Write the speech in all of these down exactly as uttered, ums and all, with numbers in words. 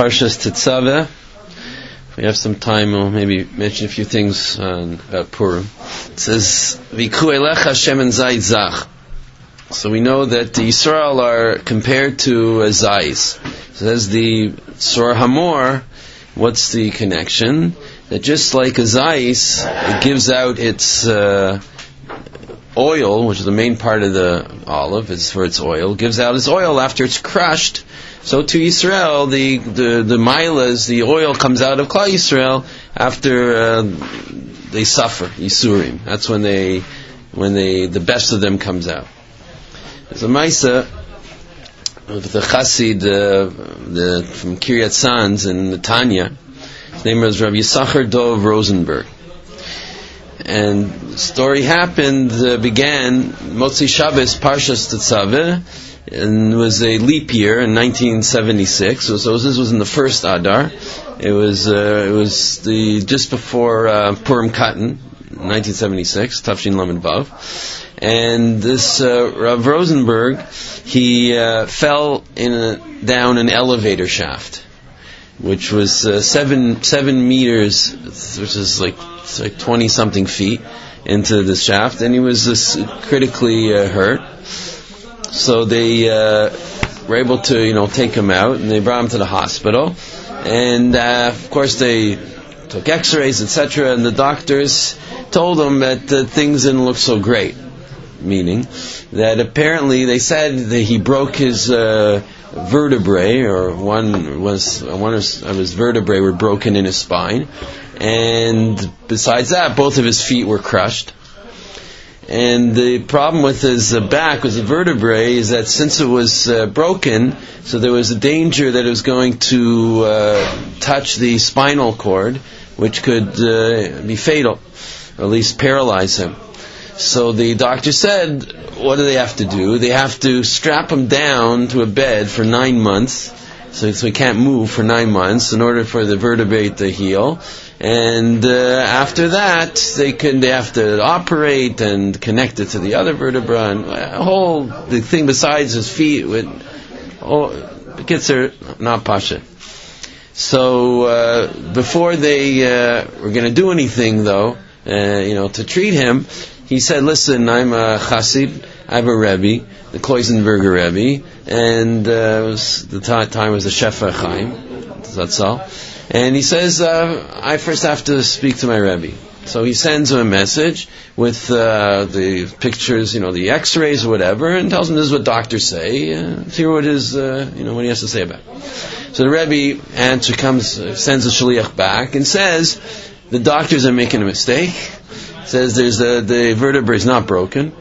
Parshas Tetzaveh. If we have some time, we'll maybe mention a few things uh, about Purim. It says, V'ku elecha shemen zayit zach. So we know that the Yisrael are compared to a zayis. It says the Sor Hamor, what's the connection? That just like a zayis, it gives out its uh, oil, which is the main part of the olive, is for its oil, gives out its oil after it's crushed. So to Yisrael, the the the milas, the oil comes out of Klal Yisrael after uh, they suffer Yisurim. That's when they when they the best of them comes out. There's a Maisa of the Chassid uh, the, from Kiryat Sanz in Netanya. His name was Rabbi Yisachar Dov Rosenberg. And the story happened, uh, began Motzi Shabbos Parshas Tetzaveh, and it was a leap year in nineteen seventy-six. So, so this was in the first Adar. It was uh, it was the just before uh, Purim Katan, nineteen seventy-six, Tafshin Lamed Vav. And this uh, Rav Rosenberg, he uh, fell in a, down an elevator shaft, which was uh, seven seven meters, which is like like twenty something feet into the shaft, and he was uh, critically uh, hurt. So they uh, were able to, you know, take him out, and they brought him to the hospital. And uh, of course, they took X-rays, et cetera. And the doctors told him that uh, things didn't look so great. Meaning that apparently they said that he broke his uh, vertebrae, or one was one of his vertebrae were broken in his spine, and besides that, both of his feet were crushed. And the problem with his uh, back, with the vertebrae, is that since it was uh, broken, so there was a danger that it was going to uh, touch the spinal cord, which could uh, be fatal, or at least paralyze him. So the doctor said, what do they have to do? They have to strap him down to a bed for nine months, so, so he can't move for nine months in order for the vertebrae to heal. And uh, after that, they can they have to operate and connect it to the other vertebra, and a whole the thing besides his feet with oh, the kids are not pasha. So uh, before they uh, were going to do anything, though, uh, you know, to treat him, he said, "Listen, I'm a chassid. I have a rebbe, the Kloisenberger Rebbe, and uh, it was, the t- time was the Shefa Chaim, that's all." And he says, uh, I first have to speak to my Rebbe. So he sends him a message with uh, the pictures, you know, the X-rays or whatever, and tells him this is what doctors say. Uh, hear what his, uh, you know, what he has to say about it. So the Rebbe answer comes, uh, sends the shaliach back and says the doctors are making a mistake. Says there's a, the vertebrae is not broken,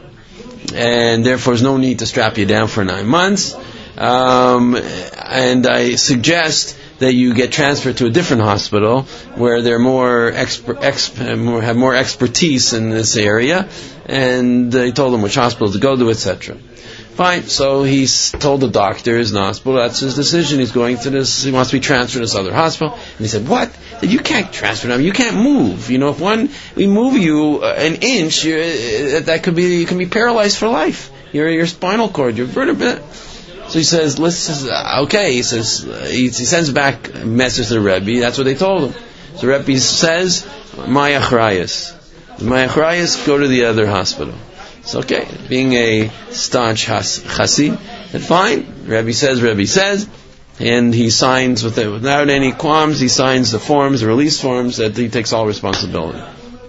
and therefore there's no need to strap you down for nine months. Um, and I suggest that you get transferred to a different hospital where they're more expert, exp, more, have more expertise in this area. And uh, he told them which hospital to go to, et cetera. Fine. So he's told the doctors in the hospital that's his decision. He's going to this. He wants to be transferred to this other hospital. And he said, "What? You can't transfer them. You can't move. You know, if one we move you uh, an inch, you're, uh, that could be you can be paralyzed for life. Your your spinal cord, your vertebrae." So he says, "Listen, okay." He says uh, he, he sends back a message to the Rebbe. That's what they told him. So the Rebbe says, "My achrayus, my achrayus, go to the other hospital." It's okay. Being a staunch chassid, then fine. Rebbe says, Rebbe says, and he signs with it without any qualms. He signs the forms, the release forms, that he takes all responsibility.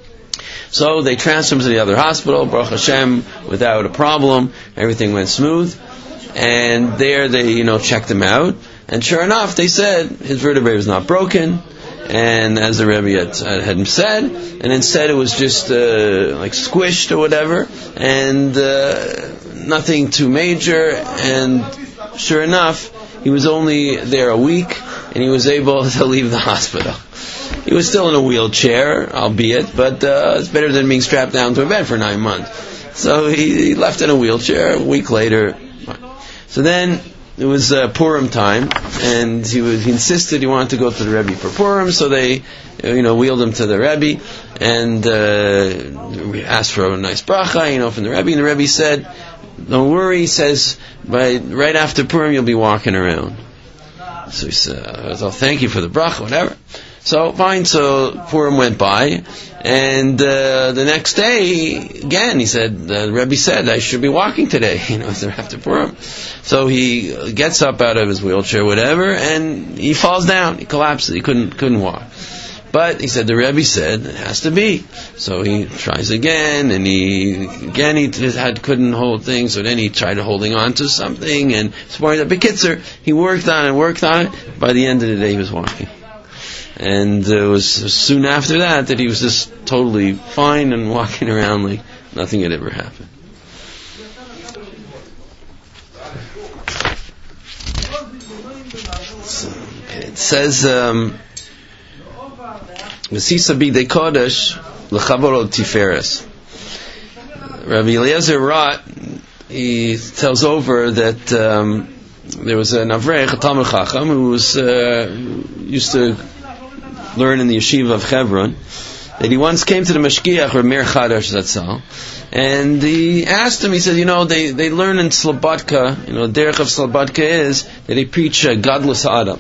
So they transfer him to the other hospital. Baruch Hashem, without a problem, everything went smooth. And there they, you know, checked him out. And sure enough, they said his vertebrae was not broken. And as the Rebbe had, had said, and instead it was just uh, like squished or whatever, and uh, nothing too major. And sure enough, he was only there a week, and he was able to leave the hospital. He was still in a wheelchair, albeit, but uh, it's better than being strapped down to a bed for nine months. So he, he left in a wheelchair. A week later. So then it was uh, Purim time, and he was, he insisted he wanted to go to the Rebbe for Purim, so they, you know, wheeled him to the Rebbe, and uh, asked for a nice bracha, you know, from the Rebbe, and the Rebbe said, "Don't worry," he says, "by right after Purim you'll be walking around." So he said, "Oh, thank you for the bracha, whatever." So fine. So Purim went by, and uh, the next day again he said, "The Rebbe said I should be walking today, you know, after Purim." So he gets up out of his wheelchair, whatever, and he falls down. He collapses. He couldn't couldn't walk. But he said the Rebbe said it has to be. So he tries again, and he again he had couldn't hold things. So then he tried holding on to something, and but Bekitzer, he worked on it, worked on it. By the end of the day, he was walking, and it was soon after that that he was just totally fine and walking around like nothing had ever happened. So, okay, it says. Um, Mesisa b'dei kodesh l'chavorot tiferes. Rabbi Eliezer Rott, he tells over that um, there was an avrech, a Talmid Chacham, who was uh, used to learn in the yeshiva of Hebron. That he once came to the Mashgiach or Meir Chadash Zatzal, and he asked him. He said, "You know, they they learn in Slobodka. You know, the derech of Slobodka is that they preach uh, godless Adam."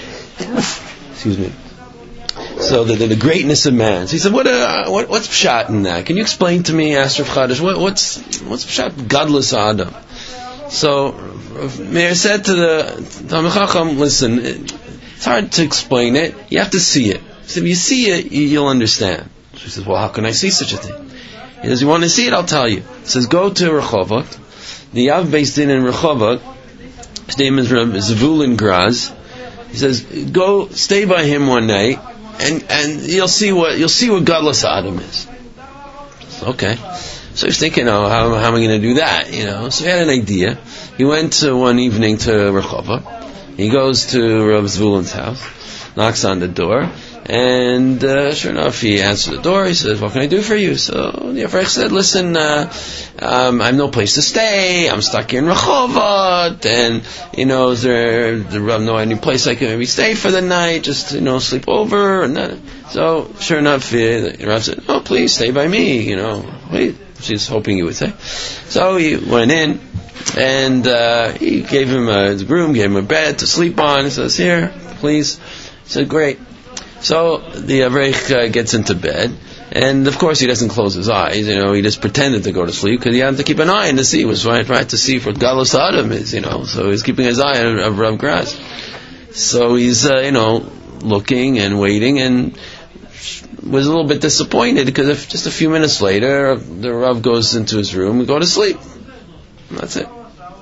Excuse me. So the, the, the greatness of man. So he said, what, uh, what what's pshat in that? Can you explain to me, Asher Chadash, what, what's what's pshat godless Adam? So Meir said to the Talmid Chacham, listen, it, it's hard to explain it. You have to see it. He said, if you see it, you, you'll understand. So he says, well, how can I see such a thing? He says, you want to see it? I'll tell you. He says, go to Rehovot. The Av based in in Rehovot, his name is Zvulun Graz. He says, go stay by him one night, and and you'll see what you'll see what godless Adam is. Okay. So he's thinking, oh, how, how am I going to do that? You know. So he had an idea. He went to one evening to Rehovot. He goes to Rav Zvulun's house, knocks on the door, and uh, sure enough, he answers the door. He says, "What can I do for you?" So the Avrech said, "Listen, uh, um, I have no place to stay. I'm stuck here in Rehovot, and you know, is there the Rav know any place I can maybe stay for the night? Just you know, sleep over." And that. So sure enough, the Rav said, "Oh, please stay by me." You know, wait. She's hoping he would say. So he went in, and uh, he gave him a his room, gave him a bed to sleep on. He says, "Here, please." He said, "Great." So the Avrech uh, gets into bed, and of course he doesn't close his eyes. You know, he just pretended to go to sleep because he had to keep an eye on to see. He was trying, trying to see what Galus Adam is. You know, so he's keeping his eye on, on Rav Graz. So he's uh, you know looking and waiting, and was a little bit disappointed because if just a few minutes later the Rav goes into his room and go to sleep. And that's it.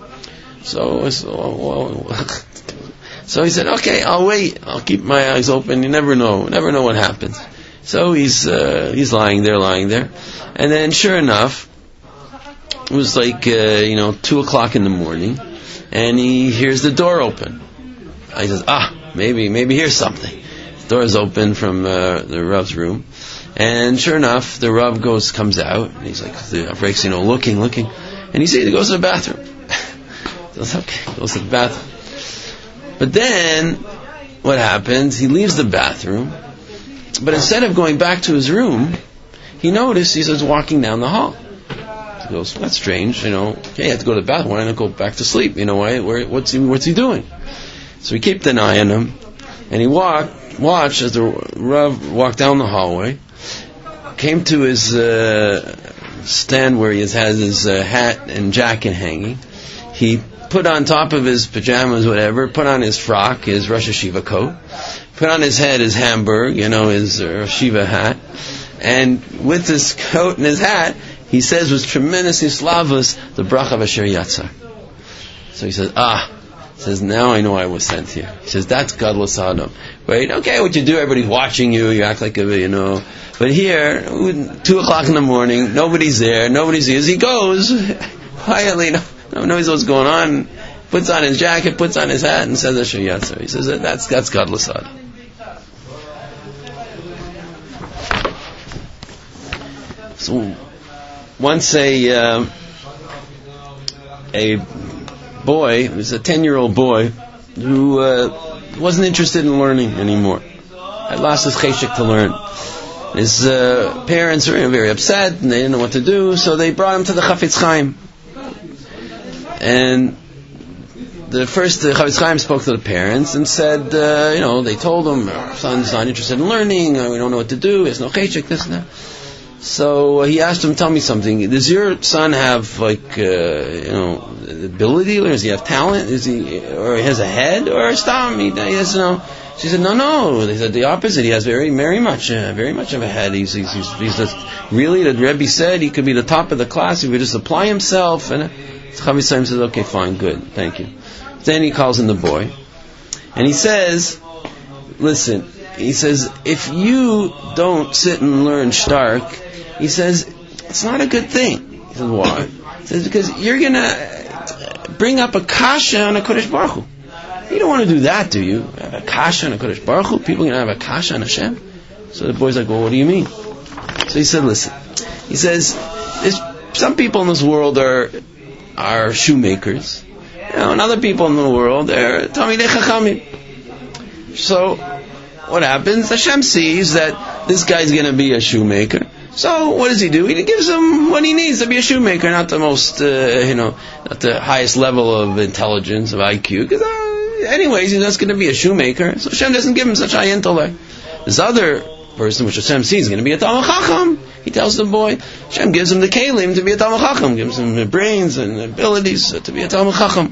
So, so, well, so he said, "Okay, I'll wait. I'll keep my eyes open. You never know. Never know what happens." So he's uh, he's lying there, lying there, and then sure enough, it was like uh, you know two o'clock in the morning, and he hears the door open. He says, "Ah, maybe maybe here's something." Door is open from uh, the Rav's room, and sure enough, the Rav goes comes out, and he's like, the Avrech's, you know, looking, looking, and he sees he goes to the bathroom. Goes okay, goes to the bathroom. But then, what happens? He leaves the bathroom, but instead of going back to his room, he noticed he starts walking down the hall. He goes, "That's strange, you know. Okay, I have to go to the bathroom. Why don't I go back to sleep? You know, why? Where, what's he? What's he doing?" So he kept an eye on him, and he walked. Watch as the Rav walked down the hallway, came to his uh, stand where he has his uh, hat and jacket hanging. He put on top of his pajamas, whatever, put on his frock, his Rosh Hashiva coat, put on his head his Hamburg, you know, his uh, Rosh Hashiva hat, and with his coat and his hat, he says with tremendous islavus the bracha of Asher Yatzar. So he says, ah. He says, now I know I was sent here. He says, that's godless Adam. Right? Okay, what you do, everybody's watching you, you act like a, you know. But here, two o'clock in the morning, nobody's there, nobody's here. As he goes, quietly, no, no one knows what's going on, puts on his jacket, puts on his hat, and says, Asher Yatzar. He says, that's, that's godless Adam. So, once a, uh, a, boy, he was a ten-year-old boy who uh, wasn't interested in learning anymore. Had lost his cheshek to learn. His uh, parents were very upset, and they didn't know what to do, so they brought him to the Chafetz Chaim. And the first the Chavetz Chaim spoke to the parents and said, uh, you know, they told him, our son's not interested in learning, uh, we don't know what to do, there's no cheshek, this and that. So uh, he asked him, tell me something, does your son have, like, uh, you know, ability, or does he have talent, is he, or he has a head, or a stam, he, he has, you know. She said, no, no, they said the opposite, he has very, very much, uh, very much of a head, he's, he's, he's, he's a, really, the Rebbe said, he could be the top of the class, he would just apply himself, and Chavetz Chaim says, okay, fine, good, thank you. Then he calls in the boy, and he says, listen, he says, if you don't sit and learn stark, he says, it's not a good thing. He says, why? He says, because you're going to bring up a kasha on a Kodesh Baruch Hu. You don't want to do that, do you? Have a kasha on a Kodesh Baruch Hu? People are going to have a kasha on Hashem? So the boy's like, well, what do you mean? So he said, listen. He says, there's some people in this world are are shoemakers. You know, and other people in the world are Talmidei Chachamim. So what happens? Hashem sees that this guy's going to be a shoemaker. So what does he do? He gives him what he needs to be a shoemaker, not the most, uh, you know, not the highest level of intelligence, of I Q. Because uh, anyways, he's just going to be a shoemaker. So Hashem doesn't give him such high intellect. This other person, which Hashem sees, is going to be a Talmid Chacham. He tells the boy, Hashem gives him the kelim to be a Talmid Chacham, gives him the brains and the abilities to be a Talmid Chacham.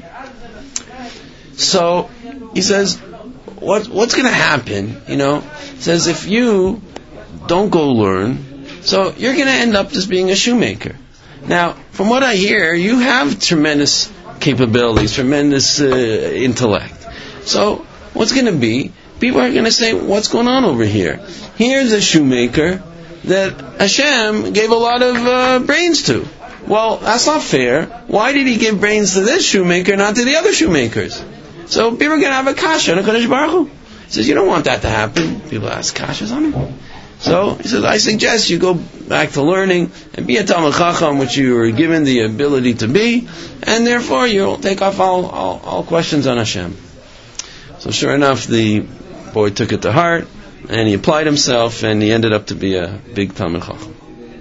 So he says, what what's going to happen? You know, he says if you don't go learn, so you're going to end up just being a shoemaker. Now, from what I hear, you have tremendous capabilities, tremendous uh, intellect. So what's going to be? People are going to say, what's going on over here? Here's a shoemaker that Hashem gave a lot of uh, brains to. Well, that's not fair. Why did he give brains to this shoemaker, not to the other shoemakers? So people are going to have a kasha on a Kodesh Baruch Hu. He says, you don't want that to happen. People ask kashas on him. So he says, I suggest you go back to learning and be a Talmid Chacham, which you were given the ability to be, and therefore you'll take off all, all, all questions on Hashem. So sure enough, the boy took it to heart, and he applied himself, and he ended up to be a big Talmid Chacham.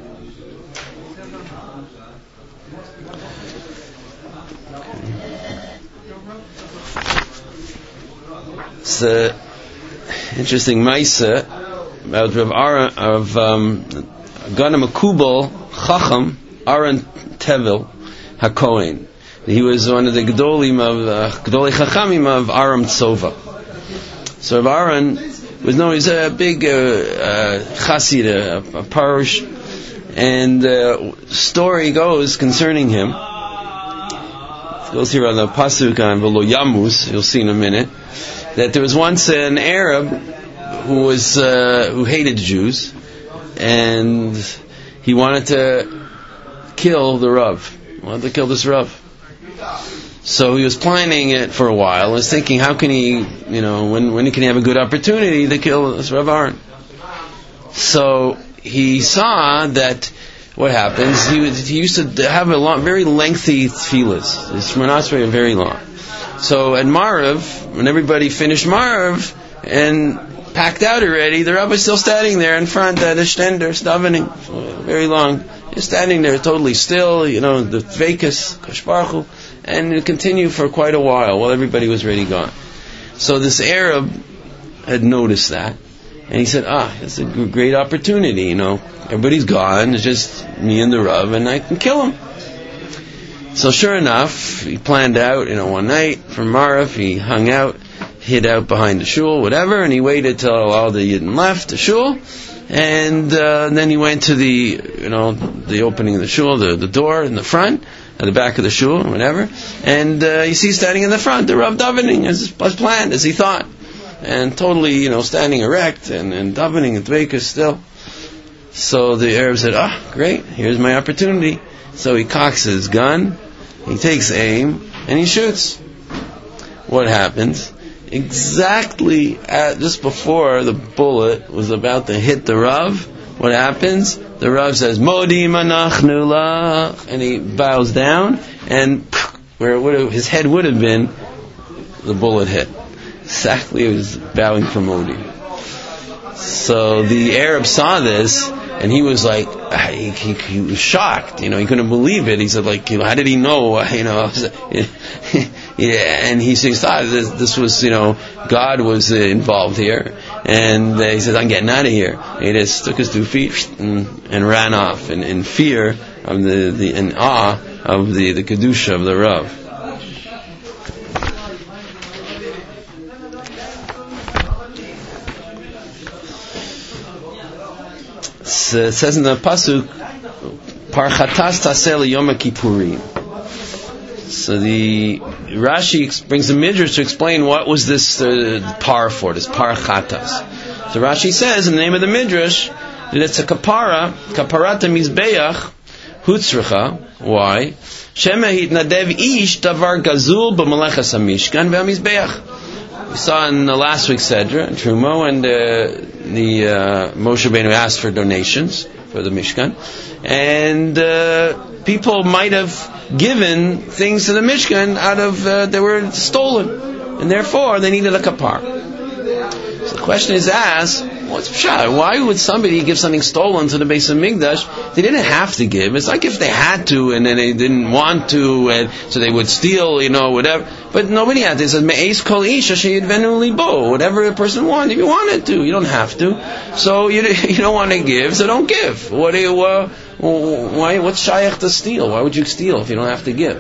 It's an interesting Maisa about Rav Aaron, of um, Gana Makubal Chacham Aaron Tevel HaKohen. He was one of the Gedolim of uh, Gedolei Chachamim of Aram Tzova. So Rav Aaron was known, he's a big uh, uh, Chassid, a, a Parush, and uh, story goes concerning him. It goes here on the Pasuk on V'lo Yamus, you'll see in a minute, that there was once an Arab who was uh, who hated Jews, and he wanted to kill the Rav. He wanted to kill this Rav. So he was planning it for a while. Was thinking, how can he, you know, when when can he have a good opportunity to kill this Rav Aaron? So he saw that what happens. He was, he used to have a long, very lengthy tefillas. His shmonas were very long. So at Marav, when everybody finished Marav and packed out already, the Rav was still standing there in front at the shtender, davening, very long. He's standing there totally still, you know, the Vekas, Kodesh Baruch Hu, and it continued for quite a while while everybody was already gone. So this Arab had noticed that, and he said, ah, it's a great opportunity, you know, everybody's gone, it's just me and the Rav, and I can kill him. So sure enough, he planned out, you know, one night from Marav, he hung out, hid out behind the shul, whatever, and he waited till all the Yidden left the shul, and uh, then he went to the, you know, the opening of the shul, the, the door in the front, at the back of the shul, or whatever, and uh, you see standing in the front, the Rav davening as, as planned, as he thought, and totally, you know, standing erect and, and davening at Dveikus still. So the Arab said, ah, great, here's my opportunity. So he cocks his gun, he takes aim, and he shoots. What happens? Exactly at, just before the bullet was about to hit the Rav, what happens? The Rav says, Modi manachnu lach, and he bows down, and where it would have, his head would have been, the bullet hit. Exactly, he was bowing for Modi. So the Arab saw this, and he was like, he, he, he was shocked, you know, he couldn't believe it. He said, like, you know, how did he know, you know, yeah, and he says, ah, this, this was, you know, God was uh, involved here, and uh, he says, I'm getting out of here. And he just took his two feet and, and ran off in, in fear of the, the in awe of the, the kedusha of the Rav. So it says in the pasuk, Parchatas taseh Yom Kippurim. So the Rashi brings the midrash to explain what was this uh, par for, this parchatas. So Rashi says in the name of the midrash that it's a kapara, kaparata mizbeach hutzricha. Why? Shema hitnadev ish davar gazul b'malechas hamishkan v'hamizbeach. We saw in the last week's Sedra, Trumo, and uh, the uh, Moshe Rabbeinu asked for donations for the Mishkan, and uh, people might have given things to the Mishkan out of uh, they were stolen, and therefore they needed a kapar. So the question is asked, what's pshat? Why would somebody give something stolen to the Beis Hamikdash? They didn't have to give. It's like if they had to and then they didn't want to, and so they would steal, you know, whatever. But nobody had to. It says, Me'ez kol ish asher yidvenu libo. Whatever a person wanted, if you wanted to, you don't have to. So you you don't want to give, so don't give. What do you, uh, why? What's shayach to steal? Why would you steal if you don't have to give?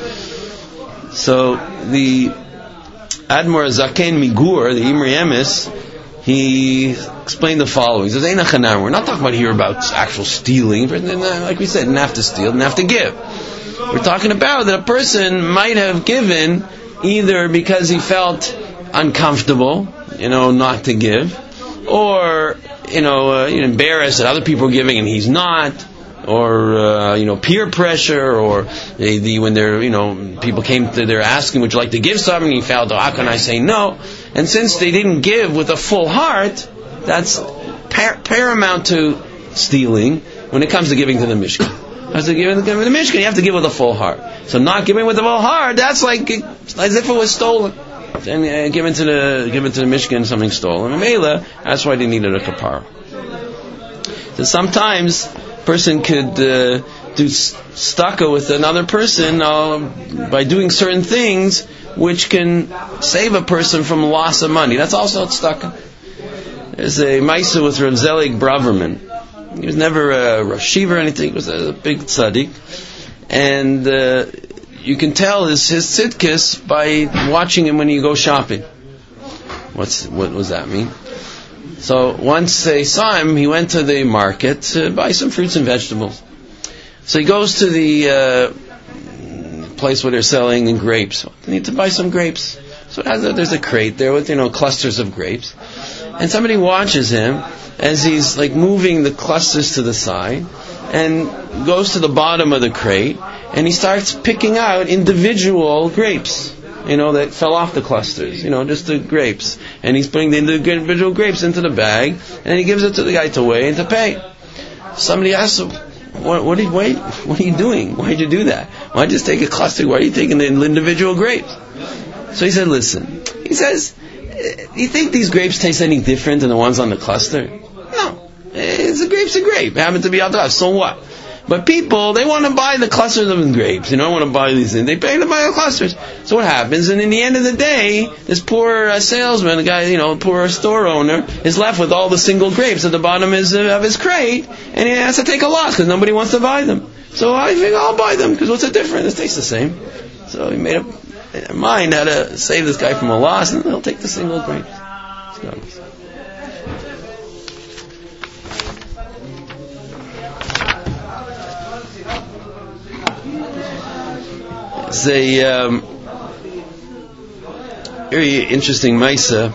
So the Admor Zaken Migur, the Imri Emes, he explained the following. He says, Eina chanam. We're not talking about here about actual stealing. Like we said, didn't have to steal, didn't have to give. We're talking about that a person might have given either because he felt uncomfortable, you know, not to give, or, you know, uh, embarrassed that other people are giving and he's not, or uh, you know, peer pressure, or the, the when they're, you know, people came to, they're asking, would you like to give something? And he felt, oh, how can I say no? And since they didn't give with a full heart, that's par- paramount to stealing when it comes to giving to the Mishkan. As to giving to the Mishkan, you have to give with a full heart. So not giving with a full heart, that's like as if it was stolen. And uh, given to the given to the Mishkan something stolen. And Mela, that's why they needed a kapara. So sometimes person could uh, do staka with another person uh, by doing certain things which can save a person from loss of money. That's also staka. There's a Maisa with Rav Zelig Braverman. He was never a Rav Shiva or anything. He was a big tzaddik. And uh, you can tell his, his tzidkis by watching him when you go shopping. What's What does that mean? So once they saw him, he went to the market to buy some fruits and vegetables. So he goes to the uh, place where they're selling grapes. They need to buy some grapes. So it has a, there's a crate there with, you know, clusters of grapes. And somebody watches him as he's like moving the clusters to the side and goes to the bottom of the crate and he starts picking out individual grapes, you know, that fell off the clusters, you know, just the grapes. And he's putting the individual grapes into the bag, and he gives it to the guy to weigh and to pay. Somebody asks him, what, what, are you, wait, what are you doing? Why did you do that? Why just take a cluster? Why are you taking the individual grapes? So he said, listen, he says, do you think these grapes taste any different than the ones on the cluster? No. It's a grape's a grape. It happened to be out there. So what? But people, they want to buy the clusters of the grapes. You don't want to buy these things. They pay to buy the clusters. So what happens? And in the end of the day, this poor uh, salesman, the guy, you know, poor store owner, is left with all the single grapes at the bottom of his, uh, of his crate, and he has to take a loss because nobody wants to buy them. So I think I'll buy them because what's the difference? It tastes the same. So he made up in mind how to save this guy from a loss, and he'll take the single grapes. So, it's a um, very interesting Maisa.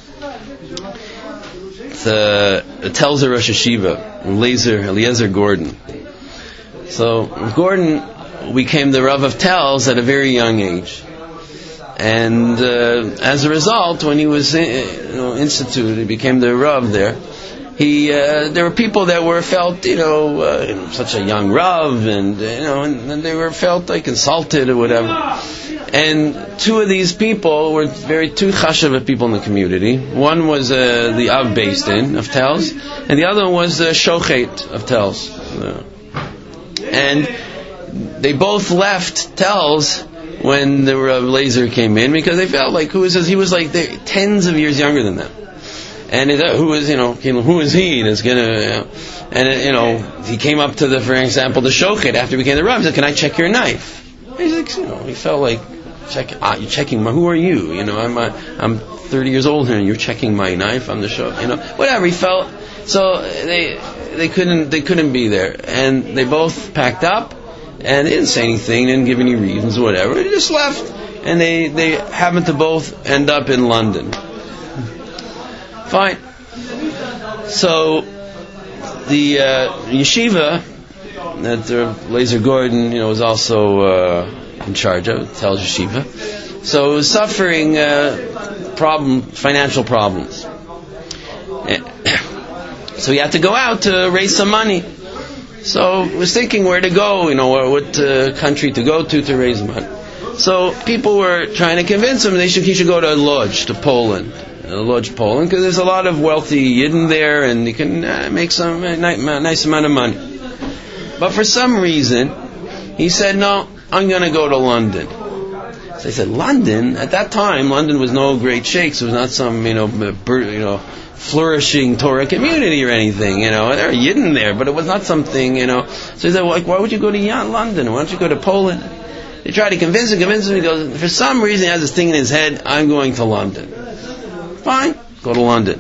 The, it tells a Rosh Hashiva, Eliezer, Eliezer Gordon. So Gordon became the Rav of Telz at a very young age. And uh, as a result, when he was in, you know, instituted, he became the Rav there. He, uh, there were people that were felt, you know, uh, such a young Rav, and you know, and, and they were felt like insulted or whatever. And two of these people were very two chashav people in the community. One was uh, the Av Beis Din of Telz, and the other one was the Shochet of Telz. Uh, and they both left Telz when the Rav Lazer came in, because they felt like, who is this? He was like tens of years younger than them. And he thought, who is, you know, who is he that's gonna, you know, and, you know, he came up to the, for example, the shochet after he became the Rav. He said, can I check your knife? He's like, you know, he felt like, check, ah, you're checking my, who are you? You know, I'm, uh, I'm thirty years old here and you're checking my knife. I'm the show, you know, whatever. He felt, so they, they couldn't, they couldn't be there. And they both packed up and they didn't say anything, didn't give any reasons or whatever. They just left. And they, they happened to both end up in London. Fine. So the uh, yeshiva that uh, Lazer Gordon, you know, was also uh, in charge of, Tel Yeshiva. So it was suffering uh, problem, financial problems. So he had to go out to raise some money. So he was thinking where to go, you know, what uh, country to go to to raise money. So people were trying to convince him they should, he should go to Lodz, to Poland. Lodz, Poland, because there's a lot of wealthy Yidden there, and you can uh, make some uh, nice, nice amount of money. But for some reason, he said, "No, I'm going to go to London." So he said, "London." At that time, London was no great shakes. It was not some, you know, you know, flourishing Torah community or anything. You know, there were Yidden there, but it was not something, you know. So he said, well, like, "Why would you go to London? Why don't you go to Poland?" They tried to convince him, convince him. He goes, for some reason, he has this thing in his head, "I'm going to London." Fine, go to London.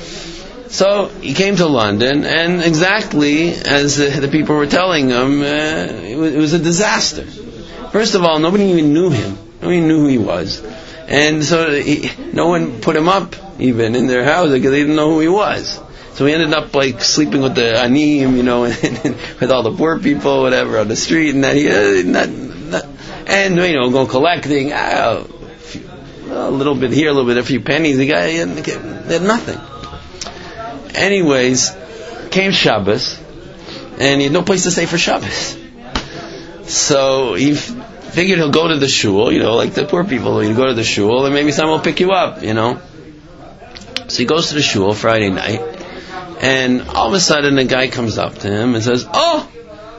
So he came to London, and exactly as the, the people were telling him, uh, it, was, it was a disaster. First of all, nobody even knew him. Nobody knew who he was. And so he, no one put him up even in their house because they didn't know who he was. So he ended up like sleeping with the anim, you know, and, and with all the poor people, whatever, on the street, and that he, uh, not, not, and you know, go collecting. Uh, A little bit here, a little bit, a few pennies. The guy had, had nothing. Anyways, came Shabbos, and he had no place to stay for Shabbos. So he f- figured he'll go to the shul, you know, like the poor people. He'd go to the shul, and maybe someone will pick you up, you know. So he goes to the shul Friday night, and all of a sudden the guy comes up to him and says, "Oh,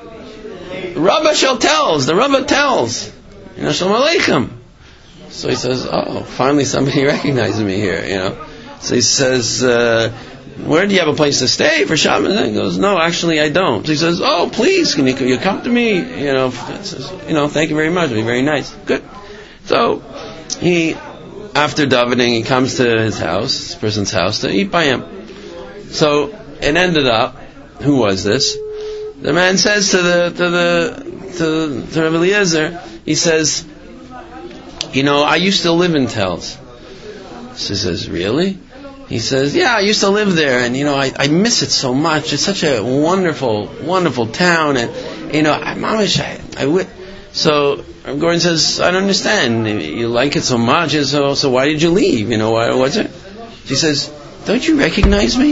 Rabba Shel tells, the Rabba tells, you know, Shalom Aleichem." So he says, "Oh, finally somebody recognizes me here, you know." So he says, uh, "Where do you have a place to stay for Shabbos?" And he goes, "No, actually I don't." So he says, "Oh, please, can you, can you come to me? You know, says, you know, thank you very much. It'll be very nice." Good. So he, after davening, he comes to his house, this person's house, to eat by him. So it ended up, who was this? The man says to the to the to, to Rabbi Eliezer, he says, "You know, I used to live in Telz." So he says, "Really?" He says, "Yeah, I used to live there, and you know, I, I miss it so much. It's such a wonderful, wonderful town, and you know, I, mamish, I, I would." So Gordon says, "I don't understand. You like it so much, and so so why did you leave? You know, why, what's it?" She says, "Don't you recognize me?"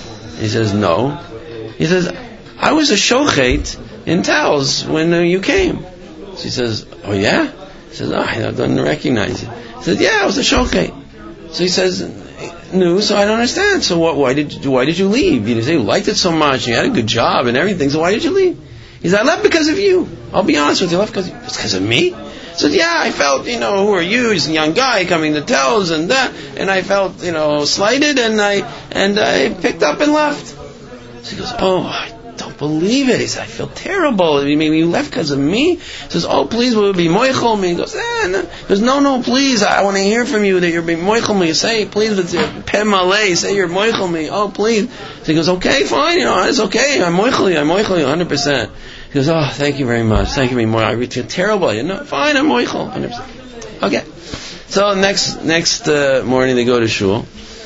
He says, "No." He says, "I was a shochet in Telz when uh, you came." She says, "Oh yeah?" He says, "Oh, I don't recognize it." He says, "Yeah, I was a shochet." So he says, "No, so I don't understand. So what, why did you, why did you leave? You say you liked it so much, and you had a good job and everything. So why did you leave?" He said, "I left because of you. I'll be honest with you. I left because it's because of me." He said, "Yeah, I felt, you know, who are you? He's a young guy coming to Telz and that, and I felt, you know, slighted, and I and I picked up and left." So he goes, "Oh, I don't believe it." He said, "I feel terrible. You mean you left because of me?" He says, "Oh, please, will it be moichel me?" He goes, eh, no. He goes, no, no, please, I want to hear from you that you're being moichel me. Say, please, with your pem malay, say you're moichel me. Oh, please. So he goes, "Okay, fine, you know, it's okay. I'm moichel you, I'm moichel you, one hundred percent. He goes, "Oh, thank you very much. Thank you very much. I feel terrible. You know, fine, I'm moichel, one hundred percent. Okay. So next next uh, morning they go to shul,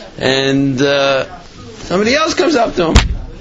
and uh, somebody else comes up to him.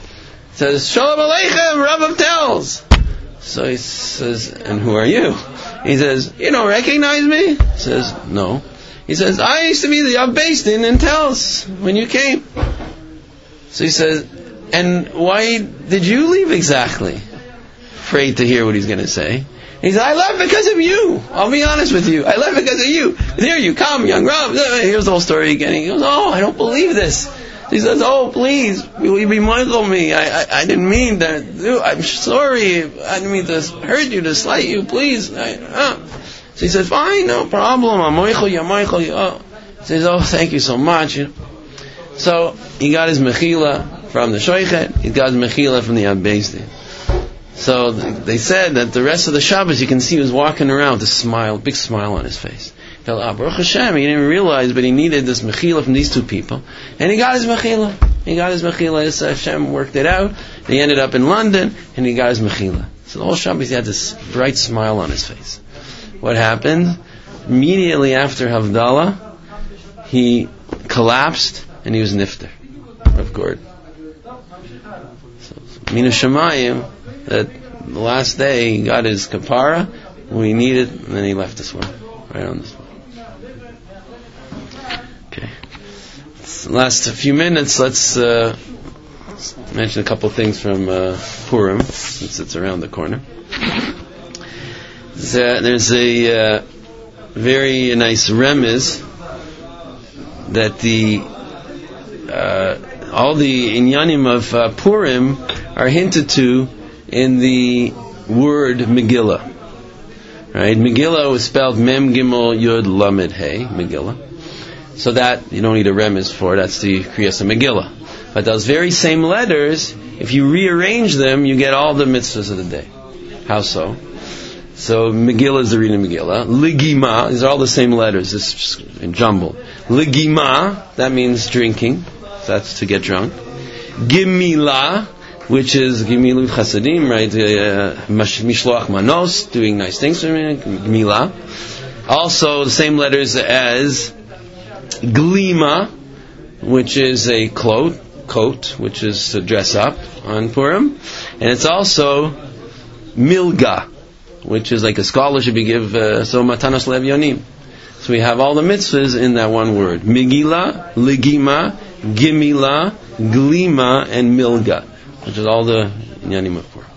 Says, "Shalom Aleichem, Rav of Telz." So he says, "And who are you?" He says, "You don't recognize me?" He says, "No." He says, "I used to be the Yav Beis Din in Telz when you came." So he says, "And why did you leave exactly?" Afraid to hear what he's going to say. He said, "I left because of you. I'll be honest with you. I left because of you. And here you come, young Rav." Here's the whole story again. He goes, "Oh, I don't believe this." He says, "Oh, please, will you be mindful of me? I, I, I didn't mean that. I'm sorry. I didn't mean to hurt you, to slight you. Please." I, uh. So So he said, fine, no problem. Amoichel, yamoichel, oh. He says, oh, thank you so much. So he got his mechila from the shoichet. He got his mechila from the Yad Beis Din. So they said that the rest of the Shabbos, you can see he was walking around with a smile, big smile on his face. He felt, ah, Baruch Hashem, he didn't realize, but he needed this mechila from these two people. And he got his mechila. He got his mechila. His Hashem worked it out. He ended up in London, and he got his mechila. So the whole Shabbos, he had this bright smile on his face. What happened? Immediately after Havdalah, he collapsed, and he was nifter. Rav Gordon. So, Mina Shemayim, that the last day he got his kapara, when he needed, and then he left this one, right on this one. Okay. Last few minutes, let's uh, mention a couple things from uh, Purim, since it's around the corner. There's a, there's a uh, very nice remiz that the uh, all the inyanim of uh, Purim are hinted to in the word Megillah. Right? Megillah was spelled Mem Gimel Yud Lamed Hey, Megillah. So that, you don't need a remiz for, that's the Kriyas Megillah. But those very same letters, if you rearrange them, you get all the mitzvahs of the day. How so? So Megillah is the reading of Megillah. Ligima, these are all the same letters, it's jumbled. Ligima, that means drinking, so that's to get drunk. Gimilah, which is Gimilut Chasadim, right? Uh, Mishloach Manos, doing nice things for me. Gimilah. Also, the same letters as Glima, which is a coat, coat, which is to dress up on Purim. And it's also Milga, which is like a scholarship you give, uh, so Matanos Levyonim. So we have all the mitzvahs in that one word. Megillah, Ligima, Gimila, Glima, and Milga, which is all the Inyanim of Purim.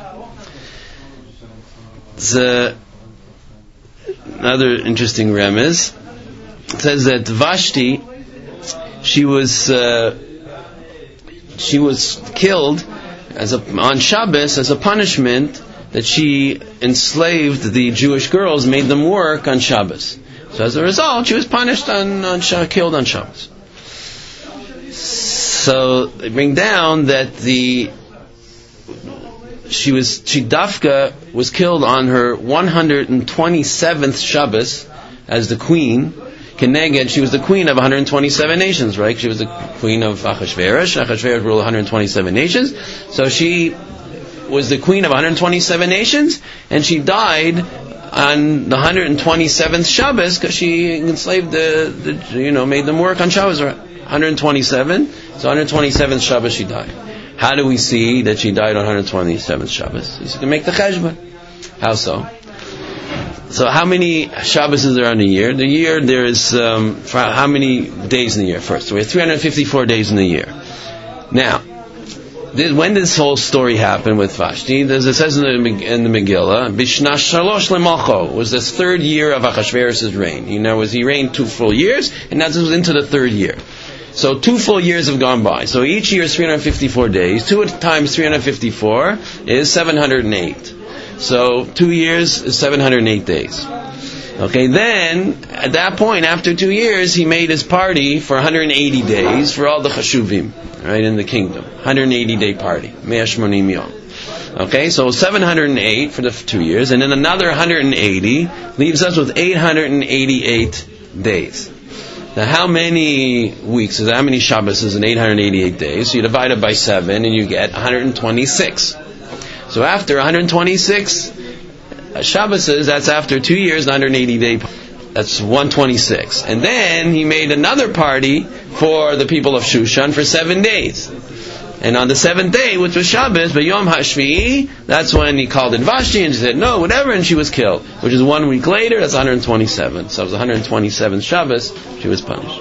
It's uh, another interesting remez. It says that Vashti, she was uh, she was killed as a, on Shabbos as a punishment that she enslaved the Jewish girls, made them work on Shabbos. So as a result, she was punished on, on killed on Shabbos. So they bring down that the she was she Dafka was killed on her one hundred twenty-seventh Shabbos as the queen. Keneged, she was the queen of one hundred twenty-seven nations, right? She was the queen of Achashverosh. Achashverosh ruled one hundred twenty-seven nations. So she was the queen of one hundred twenty-seven nations, and she died on the one hundred twenty-seventh Shabbos because she enslaved the, the, you know, made them work on Shabbos. one hundred twenty-seven. So one hundred twenty-seventh Shabbos she died. How do we see that she died on one hundred twenty-seventh Shabbos? You can make the cheshbon. How so? So how many Shabbos is there in a year? The year there is um, how many days in the year? First, so we have three hundred fifty-four days in the year. Now, this, when did this whole story happen with Vashti? As it says in the, in the Megillah, Bishna Shalosh Lemalcho was this third year of Achashverosh's reign. You know, was he reigned two full years, and now this was into the third year. So two full years have gone by. So each year is three hundred fifty-four days. Two times three hundred fifty-four is seven hundred eight. So two years is seven hundred eight days. Okay, then at that point, after two years, he made his party for one hundred eighty days for all the chashuvim, right, in the kingdom. one hundred eighty day party, mea shmonim yom. Okay, so seven hundred eight for the two years, and then another one hundred eighty leaves us with eight hundred eighty-eight days. Now, how many weeks is that? How many Shabbos is in eight hundred eighty-eight days? So you divide it by seven, and you get one hundred twenty-six. So after one hundred twenty-six Shabbos, that's after two years, one hundred eighty day, that's one hundred twenty-six. And then he made another party for the people of Shushan for seven days. And on the seventh day, which was Shabbos, but Yom HaShvi'i, that's when he called in Vashti and she said, no, whatever, and she was killed. Which is one week later, that's one hundred twenty-seven. So it was one hundred twenty-seventh Shabbos, she was punished.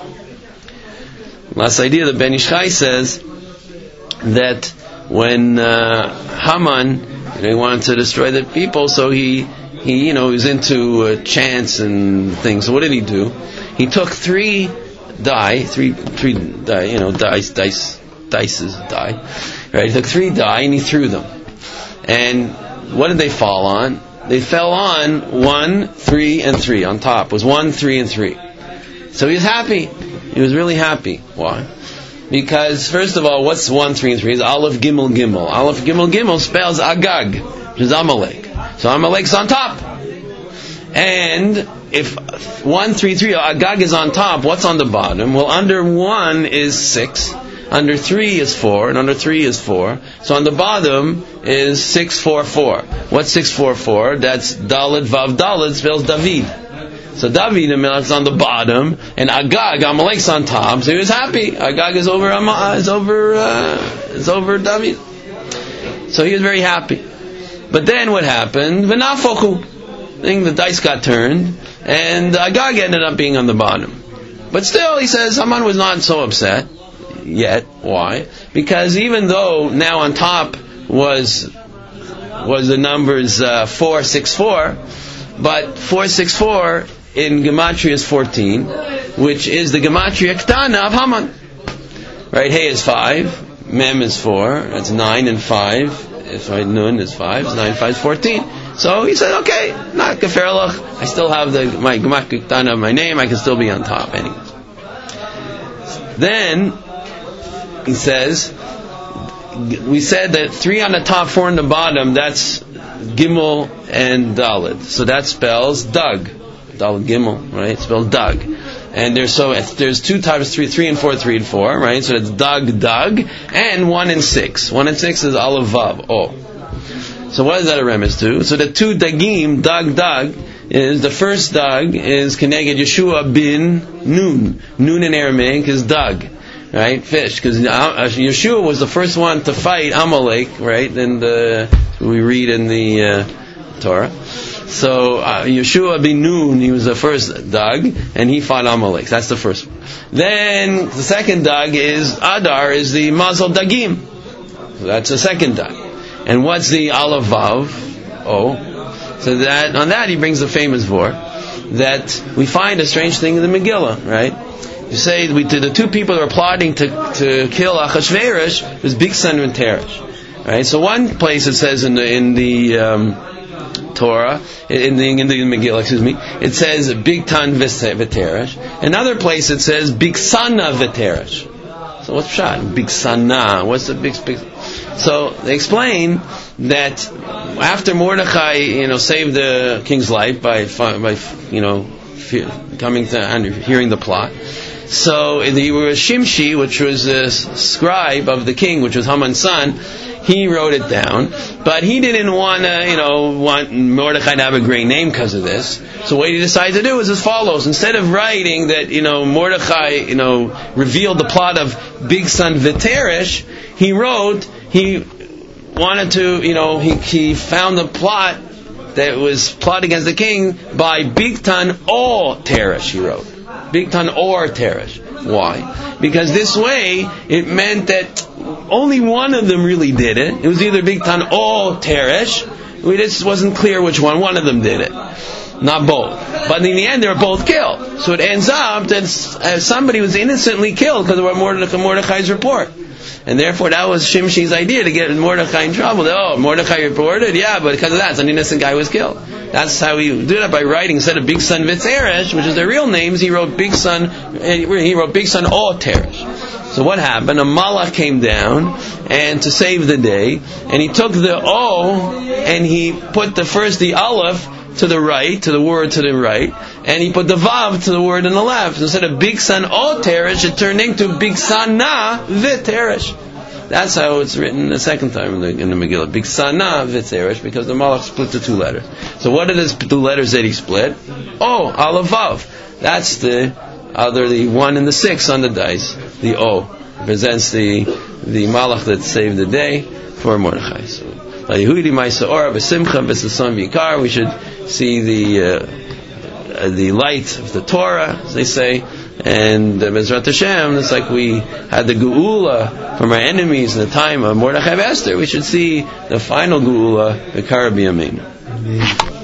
Last idea, the Ben Ish Chai says that when uh, Haman, you know, he wanted to destroy the people, so he, he, you know, he was into uh, chants and things. So what did he do? He took three die, three, three die, you know, dice, dice, dices, die. Right? He took three die and he threw them. And what did they fall on? they fell on one, three, and three on top. It was one, three, and three. So he was happy. He was really happy. Why? Because, first of all, what's one, three, and three? It's Aleph, Gimel, Gimel. Aleph, Gimel, Gimel spells Agag, which is Amalek. So Amalek's on top. And if one, three, three, Agag is on top, what's on the bottom? Well, under one is six, under three is four, and under three is four. So on the bottom is six, four, four. What's six, four, four? That's Dalet, Vav, Dalet spells David. So David is on the bottom, and Agag, Amalek's on top. So he was happy. Agag is over, is over, uh, is over David. So he was very happy. But then what happened? V'nafoku. I think the dice got turned, and Agag ended up being on the bottom. But still, he says Haman was not so upset yet. Why? Because even though now on top was was the numbers uh, four, six, four, but four, six, four in Gematria is fourteen, which is the Gematria Ktana of Haman. Right? Hey is five, Mem is four, that's nine and five. If I Nun is five, it's nine, five is fourteen. So he said, okay, not Kaferlach, I still have the my Gematria Ktana of my name, I can still be on top anyways. Then he says, we said that three on the top, four on the bottom, that's Gimel and Dalet. So that spells Dug. Dalet Gimel, right? It spells Dug. And there's so there's two types, three, three and four, three and four, right? So it's Dug, Dug, and one and six. One and six is Aleph Vav, O. So what is that a remiss to? So the two Dagim, Dug, Dug, is the first Dug is Keneged Yeshua bin Nun. Nun in Aramaic is Dug. Right, fish, because Yeshua was the first one to fight Amalek, right? And uh, we read in the uh, Torah. So uh, Yeshua bin Nun, he was the first Dug, and he fought Amalek. That's the first one. Then the second Dug is Adar, is the Mazel Dagim. So that's the second Dug. And what's the Aleph Vav? Oh, so that on that he brings the famous vor that we find a strange thing in the Megillah, right? You say we, the two people that were plotting to to kill Achashverosh was Bigsan and Teresh, right? So one place it says in the in the um, Torah, in the in the Megillah, excuse me, it says Bigtan v'Teresh. Another place it says Bigsana v'Teresh. So what's shot? Bigsana. What's the big big? So they explain that after Mordechai, you know, saved the king's life by by you know coming to and hearing the plot. So there was Shimshi, which was a scribe of the king, which was Haman's son. He wrote it down, but he didn't want to, you know, want Mordechai to have a great name because of this. So what he decided to do was as follows: instead of writing that, you know, Mordechai, you know, revealed the plot of Bigsan v'Teresh, he wrote he wanted to, you know, he he found the plot that was plot against the king by Bigtan or Teresh. He wrote. Bigtan or Teresh. Why? Because this way it meant that only one of them really did it. It was either Bigtan or Teresh. We just wasn't clear which one. One of them did it, not both. But in the end, they were both killed. So it ends up that somebody was innocently killed because of Mordechai's report. And therefore, that was Shimshi's idea to get Mordechai in trouble. Oh, Mordechai reported? Yeah, but because of that, an innocent guy was killed. That's how he did it, by writing, instead of Bigsan v'Teresh, which is their real names, he wrote Bigsan, he wrote Bigsan or Teresh. So what happened? A malach came down, and to save the day, and he took the O, and he put the first, the Aleph, to the right, to the word to the right, and he put the Vav to the word on the left. Instead of Bigsan o Teresh, it turned into Bigsana v'Teresh. That's how it's written the second time in the, in the Megillah. Bigsana v'Teresh, because the Malach split the two letters. So what are the two letters that he split? Oh, Aleph Vav. That's the other, the one and the six on the dice. The O represents the the Malach that saved the day for Mordechai. So, we should see the uh, the light of the Torah, as they say, and uh, Bezrat Hashem, it's like we had the Geula from our enemies in the time of Mordechai Esther. We should see the final Geula, the Kara B'Yameinu.